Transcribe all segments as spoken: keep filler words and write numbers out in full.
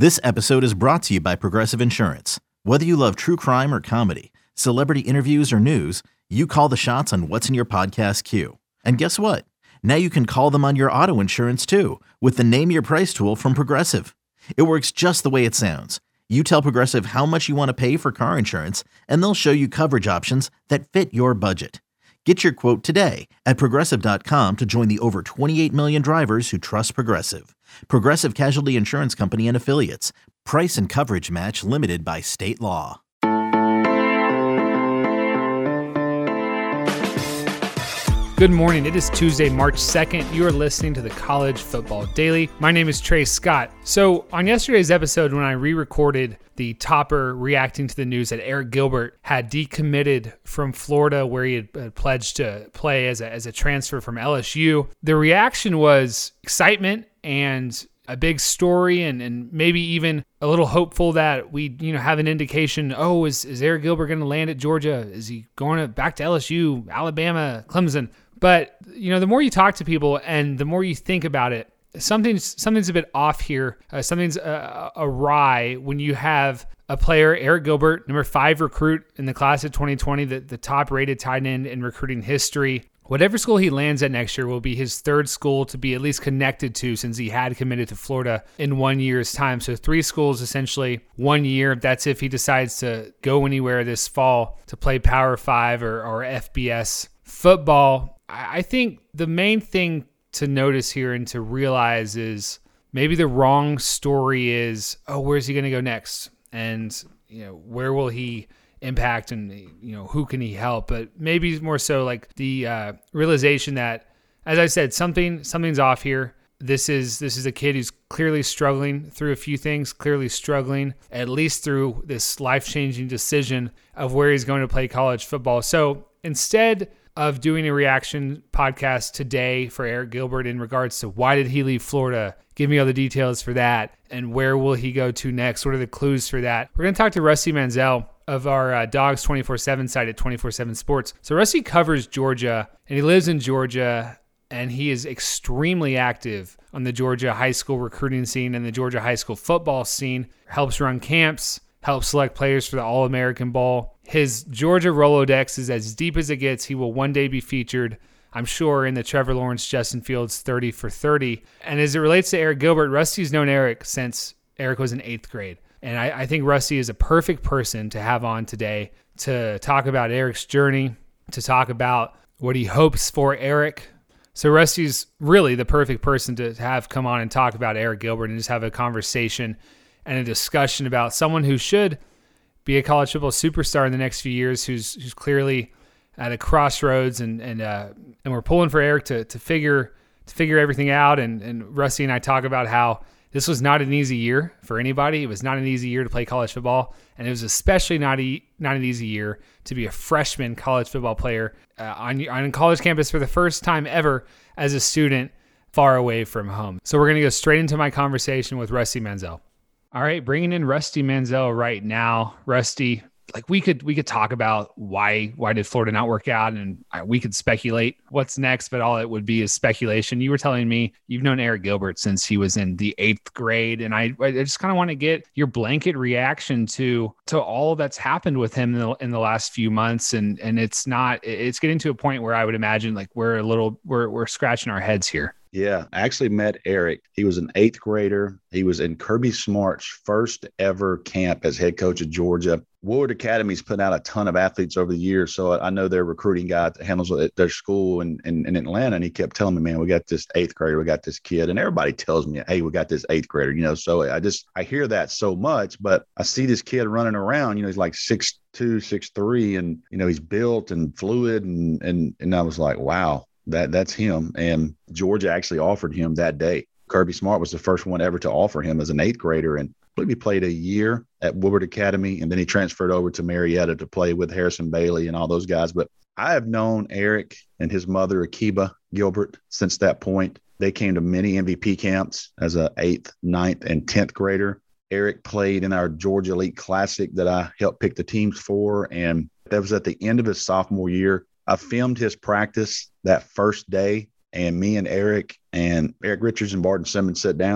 This episode is brought to you by Progressive Insurance. Whether you love true crime or comedy, celebrity interviews or news, you call the shots on what's in your podcast queue. And guess what? Now you can call them on your auto insurance too with the Name Your Price tool from Progressive. It works just the way it sounds. You tell Progressive how much you want to pay for car insurance, and they'll show you coverage options that fit your budget. Get your quote today at progressive dot com to join the over twenty-eight million drivers who trust Progressive. Progressive Casualty Insurance Company and Affiliates. Price and coverage match limited by state law. Good morning. It is Tuesday, March second. You are listening to the College Football Daily. My name is Trey Scott. So on yesterday's episode, when I re-recorded the topper reacting to the news that Arik Gilbert had decommitted from Florida, where he had pledged to play as a, as a transfer from L S U, the reaction was excitement and a big story, and, and maybe even a little hopeful that we, you know, have an indication, oh, is, is Arik Gilbert going to land at Georgia? Is he going to, back to L S U, Alabama, Clemson? But, you know, the more you talk to people and the more you think about it, something's something's a bit off here. Uh, something's uh, awry when you have a player, Arik Gilbert, number five recruit in the class of twenty twenty, the, the top-rated tight end in recruiting history. Whatever school he lands at next year will be his third school to be at least connected to, since he had committed to Florida in one year's time. So three schools, essentially one year. That's if he decides to go anywhere this fall to play Power Five or, or F B S football. I think the main thing to notice here and to realize is maybe the wrong story is, oh, where's he going to go next? And, you know, where will he impact, and, you know, who can he help? But maybe more so like the uh, realization that, as I said, something something's off here. This is this is a kid who's clearly struggling through a few things, clearly struggling at least through this life-changing decision of where he's going to play college football. So instead of doing a reaction podcast today for Arik Gilbert in regards to why did he leave Florida, give me all the details for that, and where will he go to next, what are the clues for that, we're going to talk to Rusty Mansell of our uh, Dogs twenty-four seven site at twenty-four seven Sports. So Rusty covers Georgia, and he lives in Georgia, and he is extremely active on the Georgia high school recruiting scene and the Georgia high school football scene, helps run camps, helps select players for the All-American Bowl. His Georgia Rolodex is as deep as it gets. He will one day be featured, I'm sure, in the Trevor Lawrence, Justin Fields thirty for thirty. And as it relates to Arik Gilbert, Rusty's known Arik since Arik was in eighth grade. And I, I think Rusty is a perfect person to have on today to talk about Arik's journey, to talk about what he hopes for Arik. So Rusty's really the perfect person to have come on and talk about Arik Gilbert and just have a conversation and a discussion about someone who should be a college football superstar in the next few years, who's who's clearly at a crossroads, and and uh, and we're pulling for Arik to to figure to figure everything out. And and Rusty and I talk about how this was not an easy year for anybody. It was not an easy year to play college football, and it was especially not e- not an easy year to be a freshman college football player uh, on on college campus for the first time ever as a student far away from home. So we're gonna go straight into my conversation with Rusty Mansell. All right, bringing in Rusty Mansell right now. Rusty, like we could we could talk about why why did Florida not work out, and we could speculate what's next, but all it would be is speculation. You were telling me you've known Arik Gilbert since he was in the eighth grade, and I, I just kind of want to get your blanket reaction to to all that's happened with him in the, in the last few months, and and it's not it's getting to a point where I would imagine like we're a little we're we're scratching our heads here. Yeah, I actually met Arik. He was an eighth grader. He was in Kirby Smart's first ever camp as head coach of Georgia. Woolard Academy's put out a ton of athletes over the years, so I know their recruiting guy that handles it at their school in, in, in Atlanta, and he kept telling me, man, we got this eighth grader, we got this kid, and everybody tells me, hey, we got this eighth grader, you know, so I just, I hear that so much, but I see this kid running around, you know, he's like six two, six three, and, you know, he's built and fluid, and and and I was like, wow. That that's him. And Georgia actually offered him that day. Kirby Smart was the first one ever to offer him as an eighth grader. And I believe he played a year at Woolard Academy, and then he transferred over to Marietta to play with Harrison Bailey and all those guys. But I have known Arik and his mother, Akiba Gilbert, since that point. They came to many M V P camps as a eighth, ninth, and tenth grader. Arik played in our Georgia Elite Classic that I helped pick the teams for, and that was at the end of his sophomore year. I filmed his practice that first day, and me and Arik and Eric Richards and Barton Simmons sat down.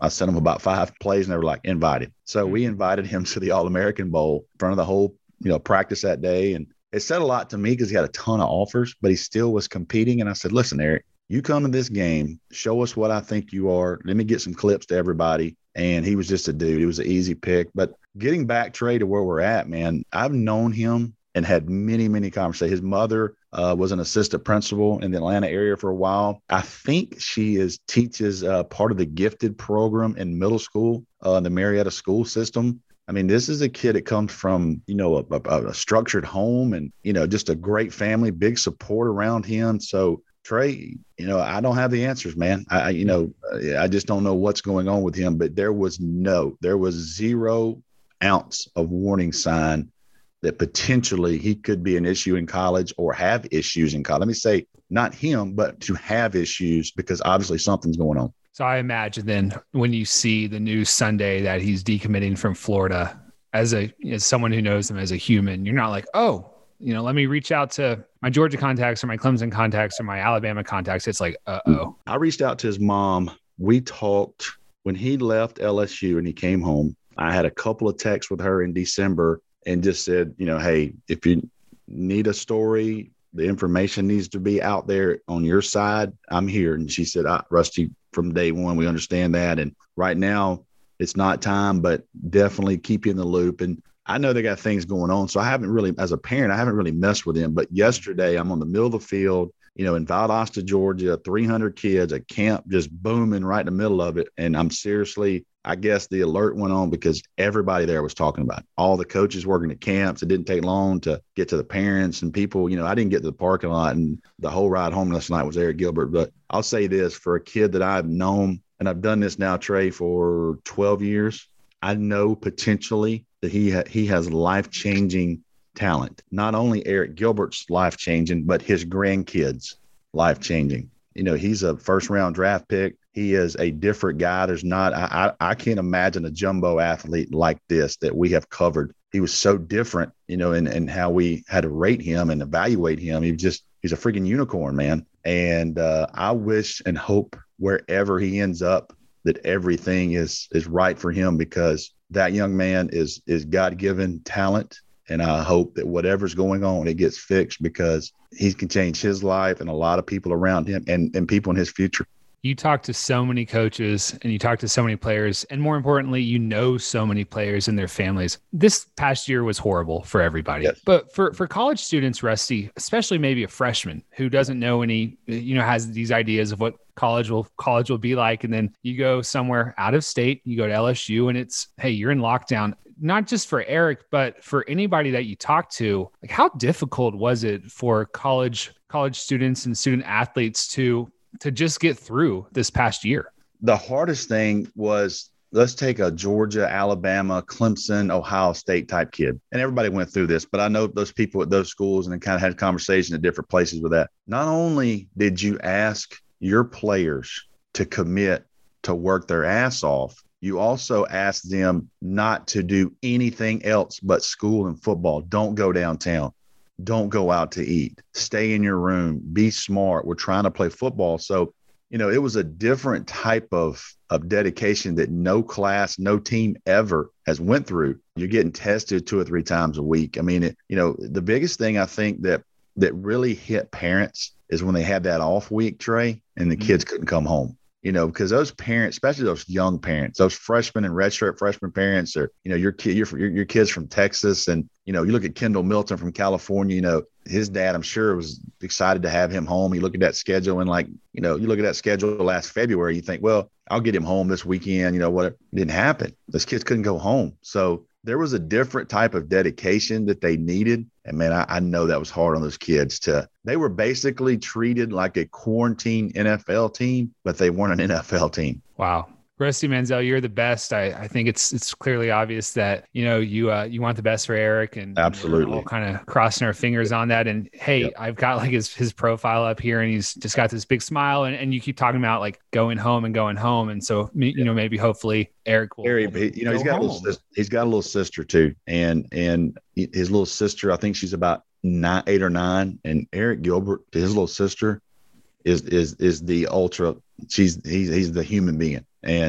I sent them about five plays and they were like, invited. So we invited him to the All-American Bowl in front of the whole, you know, practice that day. And it said a lot to me because he had a ton of offers, but he still was competing. And I said, listen, Eric, you come to this game, show us what I think you are. Let me get some clips to everybody. And he was just a dude. He was an easy pick. But getting back, Trey, to where we're at, man, I've known him and had many, many conversations. His mother uh, was an assistant principal in the Atlanta area for a while. I think she is teaches uh, part of the gifted program in middle school, uh, in the Marietta school system. I mean, this is a kid that comes from, you know, a, a, a structured home and, you know, just a great family, big support around him. So, Trey, you know, I don't have the answers, man. I, you know, I just don't know what's going on with him, but there was no, there was zero ounce of warning sign that potentially he could be an issue in college or have issues in college. Let me say not him, but to have issues because obviously something's going on. So I imagine then when you see the news Sunday that he's decommitting from Florida, as a as someone who knows him as a human, you're not like, oh, you know, let me reach out to my Georgia contacts or my Clemson contacts or my Alabama contacts. It's like, uh-oh. I reached out to his mom. We talked when he left L S U and he came home. I had a couple of texts with her in December and just said, you know, hey, if you need a story, the information needs to be out there on your side. I'm here. And she said, ah, Rusty, from day one, we understand that. And right now it's not time, but definitely keep you in the loop. And I know they got things going on. So I haven't really, as a parent, I haven't really messed with him. But yesterday I'm on the middle of the field, you know, in Valdosta, Georgia, three hundred kids, a camp just booming right in the middle of it. And I'm seriously, I guess the alert went on because everybody there was talking about it. All the coaches working at camps. It didn't take long to get to the parents and people. You know, I didn't get to the parking lot and the whole ride home last night was Eric Gilbert. But I'll say this, for a kid that I've known, and I've done this now, Trey, for twelve years, I know potentially that he ha- he has life-changing talent. Not only Eric Gilbert's life-changing, but his grandkids' life-changing. You know, he's a first-round draft pick. He is a different guy. There's not I, – I, I can't imagine a jumbo athlete like this that we have covered. He was so different, you know, in, in how we had to rate him and evaluate him. He just – he's a freaking unicorn, man. And uh, I wish and hope wherever he ends up that everything is is right for him because that young man is is God-given talent. And I hope that whatever's going on, it gets fixed because he can change his life and a lot of people around him and, and people in his future. You talk to so many coaches and you talk to so many players. And more importantly, you know so many players and their families. This past year was horrible for everybody. Yes. But for, for college students, Rusty, especially maybe a freshman who doesn't know any, you know, has these ideas of what college will college will be like. And then you go somewhere out of state, you go to L S U and it's, hey, you're in lockdown. Not just for Eric, but for anybody that you talk to, like how difficult was it for college college students and student athletes to to just get through this past year? The hardest thing was, let's take a Georgia, Alabama, Clemson, Ohio State type kid. And everybody went through this, but I know those people at those schools and kind of had conversations at different places with that. Not only did you ask your players to commit to work their ass off, you also ask them not to do anything else but school and football. Don't go downtown. Don't go out to eat. Stay in your room. Be smart. We're trying to play football. So, you know, it was a different type of, of dedication that no class, no team ever has went through. You're getting tested two or three times a week. I mean, it, you know, the biggest thing I think that that really hit parents is when they had that off week, Trey, and the mm-hmm. kids couldn't come home. You know, because those parents, especially those young parents, those freshmen and redshirt freshman parents are, you know, your kid, your, your, your kids from Texas. And, you know, you look at Kendall Milton from California, you know, his dad, I'm sure, was excited to have him home. You look at that schedule and like, you know, you look at that schedule last February, you think, well, I'll get him home this weekend, you know, what? It didn't happen. Those kids couldn't go home. So there was a different type of dedication that they needed. And man, I, I know that was hard on those kids to, they were basically treated like a quarantine N F L team, but they weren't an N F L team. Wow. Rusty Mansell, you're the best. I, I think it's it's clearly obvious that, you know, you uh, you want the best for Eric and absolutely we're all kind of crossing our fingers on that. And hey, yep. I've got like his his profile up here and he's just got this big smile and, and you keep talking about like going home and going home. And so, you yep. know, maybe hopefully Eric will, Eric, will you know, he's got a little, he's got a little sister too. And, and his little sister, I think she's about nine, eight or nine. And Eric Gilbert, his little sister is, is, is the ultra, she's, he's, he's the human being. And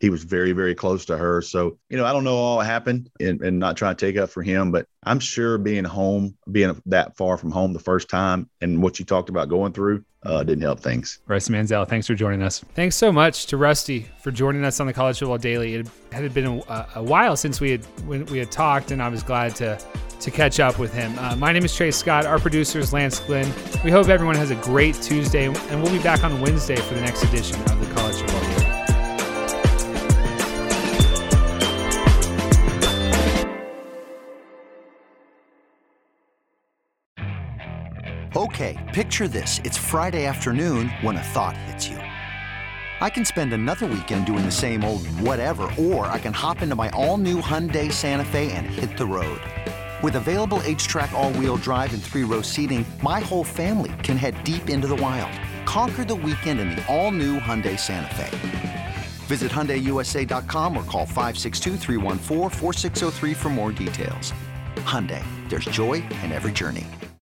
he was very, very close to her. So, you know, I don't know all what happened and, and not trying to take up for him, but I'm sure being home, being that far from home the first time and what you talked about going through uh, didn't help things. Rusty Mansell, thanks for joining us. Thanks so much to Rusty for joining us on the College Football Daily. It had been a, a while since we had when we had talked, and I was glad to to catch up with him. Uh, my name is Trey Scott. Our producer is Lance Glenn. We hope everyone has a great Tuesday, and we'll be back on Wednesday for the next edition of the College Football Daily. Okay, picture this. It's Friday afternoon when a thought hits you. I can spend another weekend doing the same old whatever, or I can hop into my all-new Hyundai Santa Fe and hit the road. With available H-Track all-wheel drive and three-row seating, my whole family can head deep into the wild. Conquer the weekend in the all-new Hyundai Santa Fe. Visit Hyundai U S A dot com or call five six two, three one four, four six zero three for more details. Hyundai, there's joy in every journey.